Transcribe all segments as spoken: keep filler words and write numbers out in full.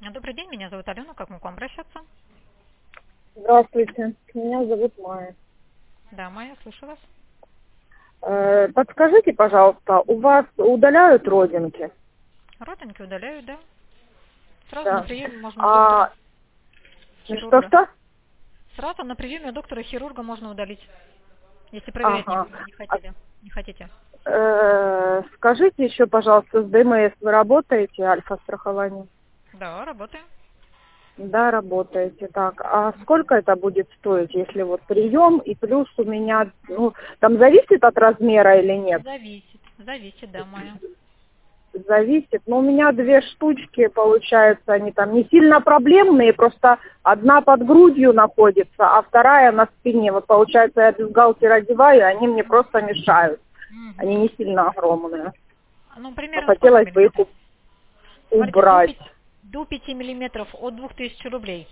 Добрый день, меня зовут Алена, как могу к вам обращаться? Здравствуйте, меня зовут Майя. Да, Майя, слышу вас. Э, подскажите, пожалуйста, у вас удаляют родинки? Родинки удаляют, да? Сразу на Да. приеме можно у доктора А, хирурга. что-что? Сразу на приеме у доктора хирурга можно удалить, если проверять не Ага. будете, не А, хотели, не хотите. э, скажите еще, пожалуйста, с ДМС вы работаете, альфа-страхование? Да, работаем. Да, работаете. Так, а сколько это будет стоить, если вот прием и плюс у меня, ну, там зависит от размера или нет? Зависит, зависит, да, Майя. Зависит. Но у меня две штучки, получается, они там не сильно проблемные, просто одна под грудью находится, а вторая на спине. Вот получается, я бюстгальтер одеваю, и они мне просто мешают. Они Угу. не сильно огромные. Ну, Но примерно сколько хотелось бы их миллиметров? у- Смотрите, до убрать. пяти, до пяти миллиметров от двух тысяч рублей.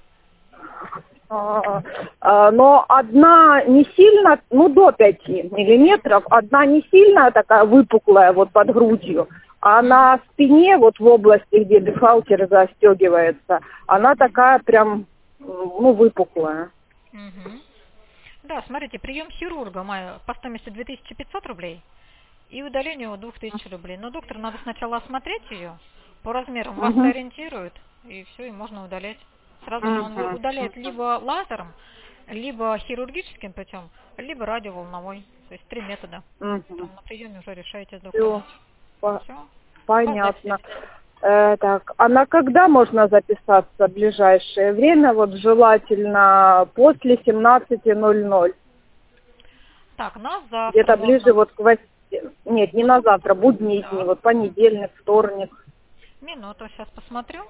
А, а, Но одна не сильно, ну до пяти миллиметров, одна не сильно такая выпуклая вот под грудью, а на спине, вот в области, где бюстгальтер застегивается, она такая прям, ну, выпуклая. Угу. Да, смотрите, прием хирурга Майя по стоимости две тысячи пятьсот рублей. И удалению две тысячи рублей. Но доктор надо сначала осмотреть ее, по размерам вас Угу. сориентирует, и все, и можно удалять. Сразу же он Угу. удаляет либо лазером, либо хирургическим путем, либо радиоволновой. То есть три метода. Угу. Там на приеме уже решаете с доктором. Все, Все. У вас понятно. запись. Э, так, а на когда можно записаться в ближайшее время? Вот желательно после семнадцати ноль ноль. Так, на завтра Где-то ближе можно. вот к восьми. Нет, не на завтра, будние дни, Да. вот понедельник, вторник. Минуту, сейчас посмотрю.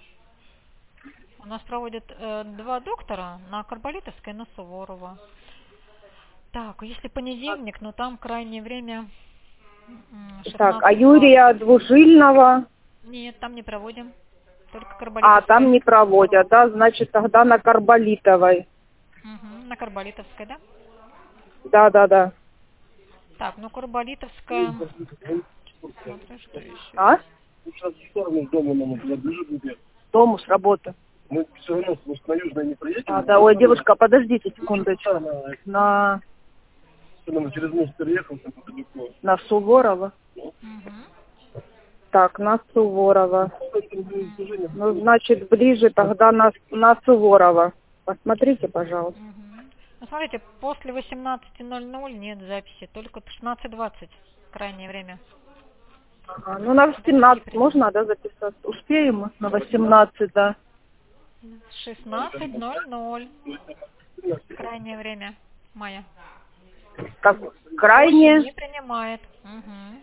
У нас проводят э, два доктора на Карболитовской и на Суворова. Так, если понедельник, но там крайнее время м, Так, а шестнадцать Юрия двадцать. Двужильного, Нет, там не проводим. Только а там Карболитовская. не проводят, да, значит тогда на Карболитовой. Угу, на Карболитовской, да? Да, да, да. Так, ну Карболитовская. Смотрю, что еще А? есть. Сейчас в сторону дома нам туда ближе будет. Дому с работы. Мы все равно может, на Южной не проедем. А, да, ой, девушка, подождите секундочку. На, На, на, через мост переехал, там далеко. на Суворова. Угу. Так, на Суворова. Движение. Ну, значит, ближе тогда на, на Суворова. Посмотрите, пожалуйста. Угу. Ну, смотрите, после восемнадцати ноль ноль нет записи, только шестнадцать двадцать. Крайнее время. Ага, ну, на До пяти восемнадцать примерно. можно, да, записаться? Успеем мы? На восемнадцать, да. шестнадцать ноль ноль. Крайнее время. Мая. Как Позже крайне не принимает. Угу.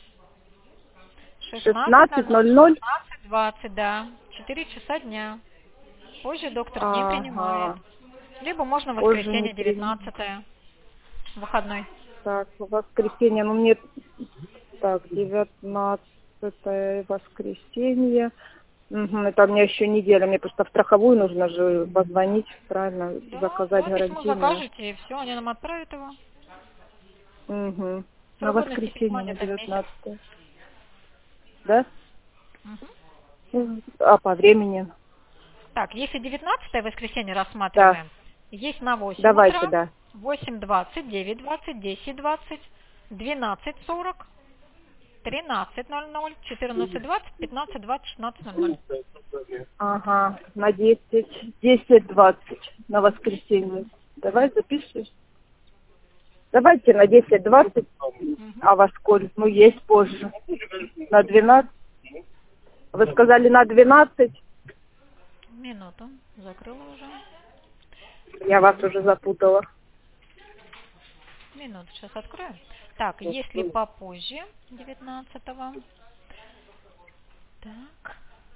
шестнадцать ноль шестнадцать ноль, ноль ноль. шестнадцать двадцать, да. четыре часа дня. Позже доктор не принимает. Ага, Либо можно в позже не воскресенье примем. девятнадцатое. Выходной. Так, воскресенье, ну мне... Так, девятнадцатое воскресенье. Угу, это у меня еще неделя, мне просто в страховую нужно же позвонить, правильно, Да, заказать да, письмо гарантийное. закажете, и все, они нам отправят его. Угу. На Срок годности письма воскресенье, на где-то месяц. девятнадцатое. Да? Мгм. Мгм. А по времени? Так, если девятнадцатое воскресенье Да. рассматриваем, есть на восемь Давайте, утра, да. восемь двадцать, девять двадцать, десять двадцать, двенадцать сорок, тринадцать ноль ноль, четырнадцать двадцать, пятнадцать двадцать, шестнадцать ноль ноль. Ага, на десять, десять двадцать на воскресенье. Давай запишешь. Давайте на десять двадцать, а во сколько? Ну, есть позже. На двенадцать. Вы сказали на двенадцать? Минуту, закрыла уже. Я вас уже запутала. Минуту, сейчас открою. Так, если попозже девятнадцатого. Так.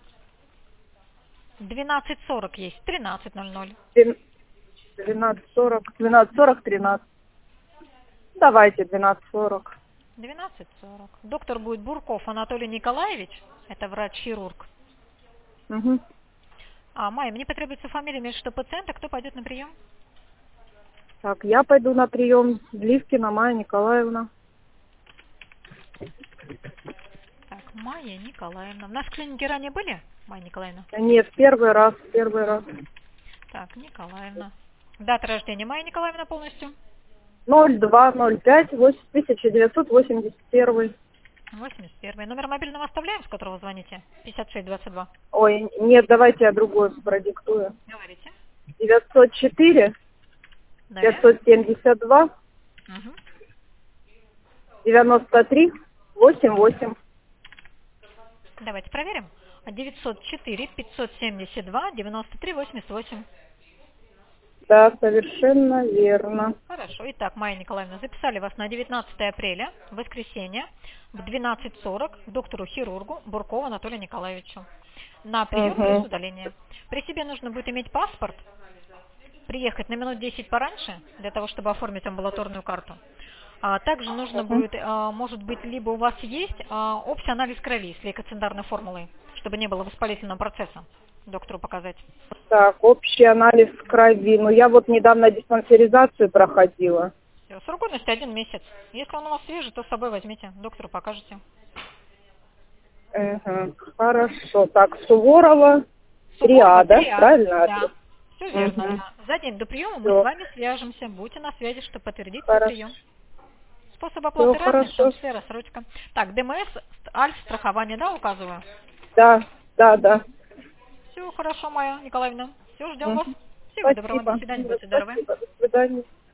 двенадцать сорок есть, тринадцать ноль ноль. двенадцать сорок, двенадцать сорок, тринадцать. Давайте двенадцать сорок. двенадцать сорок. Доктор будет Бурков Анатолий Николаевич, это врач-хирург. Угу. А, Майя, мне потребуется фамилия, имя, что пациента, кто пойдет на прием? Так, я пойду на прием. Ливкина Майя Николаевна. Так, Майя Николаевна. У нас в клинике ранее были, Майя Николаевна? Нет, первый раз, первый раз. Так, Николаевна. Дата рождения Майя Николаевна полностью? ноль два ноль пять тысяча девятьсот восемьдесят один. восемьдесят первый. Номер мобильного оставляем, с которого звоните? пятьдесят шесть двадцать два. Ой, нет, давайте я другой продиктую. Говорите. девятьсот четыре Далее. пятьсот семьдесят два Угу. девяносто три восемьдесят восемь. Давайте проверим. девятьсот четыре пятьсот семьдесят два девяносто три восемьдесят восемь. Да, совершенно верно. Хорошо. Итак, Майя Николаевна, записали вас на девятнадцатое апреля, воскресенье, в двенадцать сорок к доктору-хирургу Буркову Анатолию Николаевичу на прием Угу. плюс удаление. При себе нужно будет иметь паспорт, приехать на минут десять пораньше, для того, чтобы оформить амбулаторную карту. А также нужно Угу. будет, а, может быть, либо у вас есть а, общий анализ крови с лейкоцендарной формулой, чтобы не было воспалительного процесса, доктору показать. Так, общий анализ крови. Ну, я вот недавно диспансеризацию проходила. Всё, срок годности один месяц. Если он у вас свежий, то с собой возьмите, доктору покажете. Угу. Хорошо. Так, Суворова, три Суворова, А, да? три А. Правильно? Да, адрес? все верно. Мгм. Да. За день до приема мы Всё. с вами свяжемся. Будьте на связи, чтобы подтвердить свой Хорошо. прием. Способ оплаты Всё разный, в том хорошо. числе рассрочка. Так, ДМС, Альф, страхование, да, указываю? Да, да, да. Все хорошо, Майя Николаевна. Все, ждем Мгм. вас. Всего доброго, Спасибо. до свидания, будьте здоровы. Спасибо. До свидания.